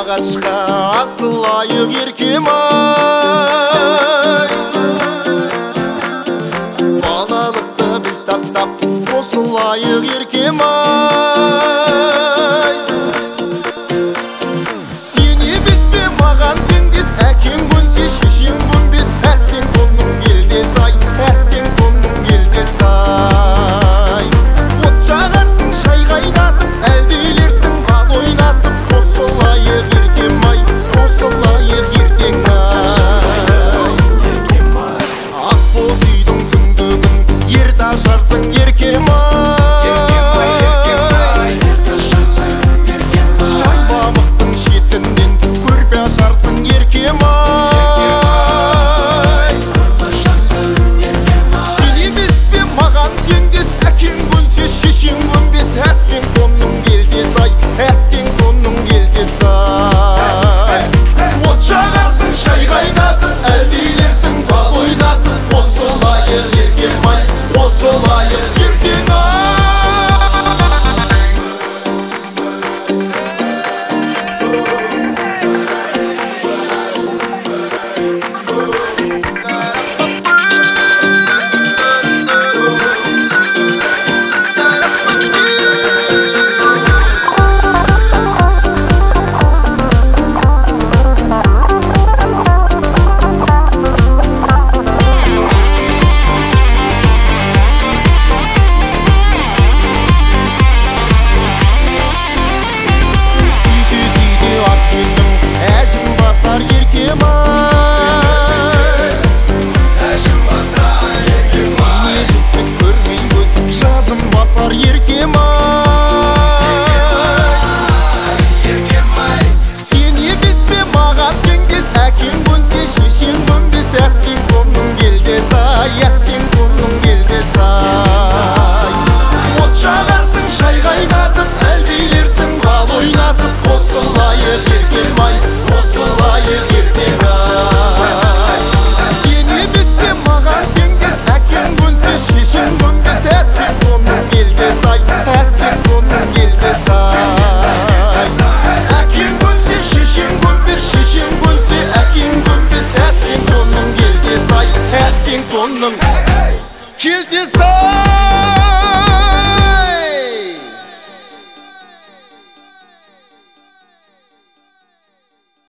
ағашқа асылайық еркем-ай. Балалықты біз тастап қосылайық еркем-ай. Сен емеспе маған теңдес, әкең көнсе шешең көнбес. Әттең тонның келдес ай, әттең тонның келдес ай. От жағарсың шай қайнатып, әлдейлерсің бал ойнатып. Қосылайық еркем-ай, қосылайық ертең-ай. Ақ боз үйдің түндігін ерді ашарсың еркем-ай. Шаймамықтың шетінен көрпе ашарсың еркем-ай. Сен емеспе маған теңдес, әкең көнсе шешең көнбес. Әттең тонның келдес ай, әттең тонның келдес ай. От жағарсың шай қайнатып, әлдейлерсің бал ойнатып. Қосылайық еркем-ай, қосылайық ертең-ай. Сен емеспе маған теңдес, әкең көнсе шешең көнбес. Әттең тонның келдес ай, әттең тонның келдес ай. От жағарсың шай қайнатып, әлдейлерсің бал ойнатып. Қосылайық еркем-ай.